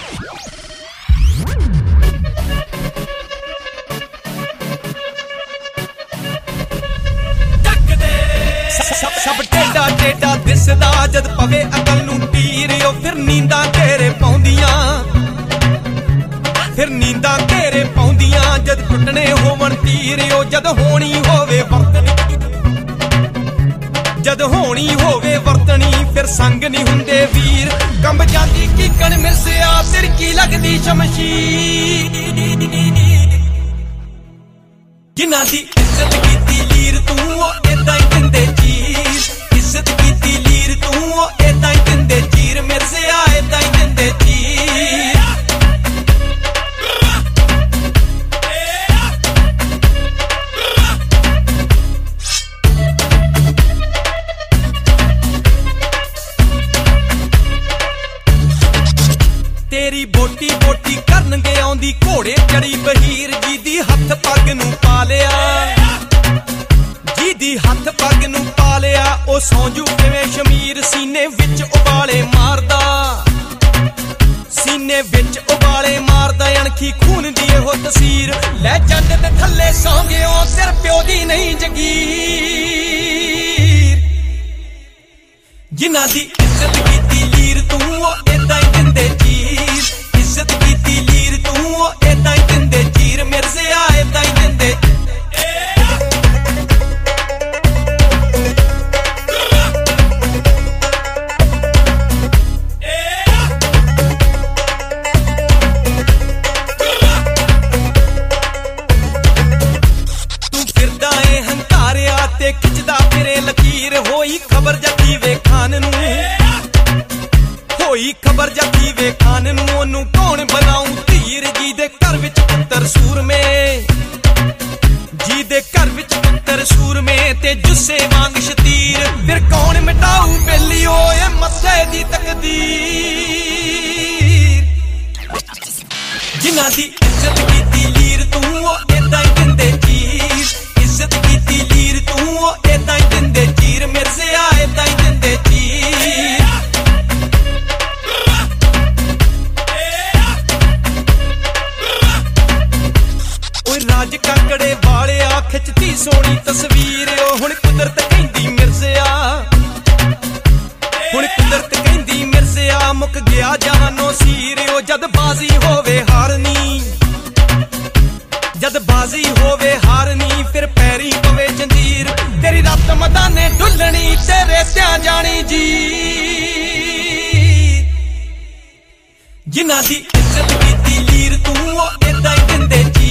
सब टेढ़ा टेढ़ा दिसदा जद पवे अकल नूं तीर ओ फिर नींदां तेरे पौंदियां जद टुटने होवन तीर ओ जद होनी होवे वरतनी फिर संग नहीं हुंदे वीर कंब जांदी कीकण मिरसिया तेरी की लगदी शमशीर जिन्हां दी इज्जत कीती लीर तू ओ इदां ही दिंदे चीर इज्जत कीती लीर तू ओ इदां ही दिंदे चीर मिरसिया इदां ही दिंदे चीर तेरी बोटी बोटी करनगे आउंदी घोड़े चढ़ी बहीर जी दी हथ पग नूं पा लिया जी दी हथ पग नूं पा लिया ओ सौंजू किवें शमीर सीने विच उबाले मारदा अणखी खून दी हो तसीर लै जंड ते थल्ले सौ गयो सिर प्यो दी नहीं जगीर जिन्हां दी इज्जत कीती लीर तू ओ इदां ही दिंदे चीर इज्जत कीती लीर तू ओ इदां ही दिंदे चीर मिरसिया इदां ही दिंदे तू फिरदा ए हंकारिया ते खिचदा फिरे लकीर होई खबर जकी वे खान नूं होई खबर जकी वे खान नूं ओनू कौन बनाऊं धीर जी दे घर विच पुत्तर सूर में ते जुस्से वांग शतीर फिर कौन मिटाऊ बेली ओए मथे दी तकदीर जिन्हां दी इज्जत कीती लीर तू ओ इदां ही दिंदे चीर इज्जत कीती लीर तू ओ इदां ही दिंदे चीर मिरसिया इदां ही दिंदे चीर राज काकड़े वाले खिचती सोनी तस्वीर ओ हुण कुदरत कहंदी मिर्जिया मुक गया जानो सीर ओ जद बाजी होवे हारनी फिर पैरी पवे जंजीर तेरी रात मदाने ढुलनी तेरे त्या जानी जी जिन्हां दी इज्जत कीती लीर तू ओ इदां ही दिंदे जी